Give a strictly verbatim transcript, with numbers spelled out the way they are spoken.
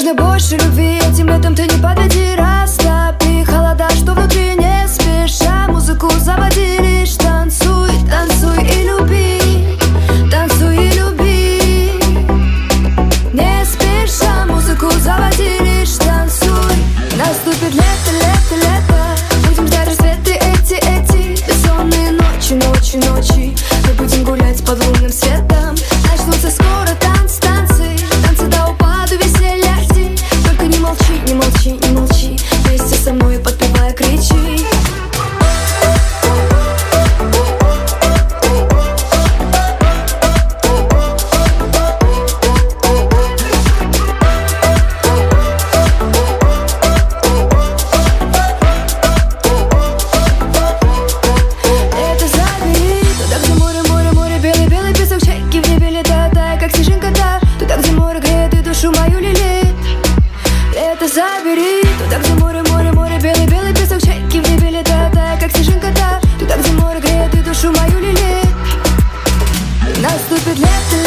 нужно больше любви, этим летом ты не подведи. Растопи холода, что внутри, не спеша музыку заводи. Лишь танцуй, танцуй и люби, танцуй и люби. Не спеша музыку заводи, лишь танцуй. Наступит лето, лето, лето, будем ждать рассветы эти, эти бессонные ночи, ночи, ночи. Мы будем гулять под лунным светом. Начнутся скоро танцы, танцы, танцы до упаду, веселья жди. Только не молчи, не молчи, не молчи, вместе со мной подпевая кричи. Забери туда, где море, море, море, белый, белый песок, чайки в небе летают, тая, как снежинка, та. Туда, где море греет и душу мою лелеет. Наступит лето,